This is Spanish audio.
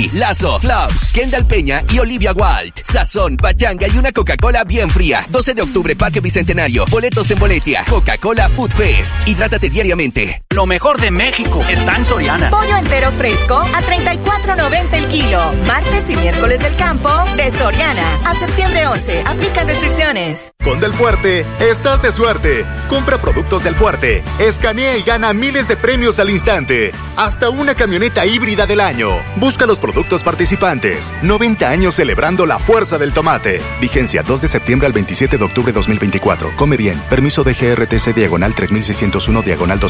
Ricky, Lazo, Klaus, Kendall Peña y Olivia Wilde. Sazón, pachanga y una Coca-Cola bien fría. 12 de octubre, Parque Bicentenario. Boletos en Boletia. Coca-Cola Food Fest. Hidrátate diariamente. Lo mejor de México está en Soriana. Pollo entero fresco a $34.90 el kilo. Martes y miércoles del campo de Soriana. A septiembre 11. Aplican restricciones. Con Del Fuerte, estás de suerte. Compra productos Del Fuerte. Escanea y gana miles de premios al instante. Hasta una camioneta híbrida del año. Busca los productos participantes. 90 años celebrando la fuerza del tomate. Vigencia 2 de septiembre al 27 de octubre 2024. Come bien. Permiso de GRTC /3601 /2000.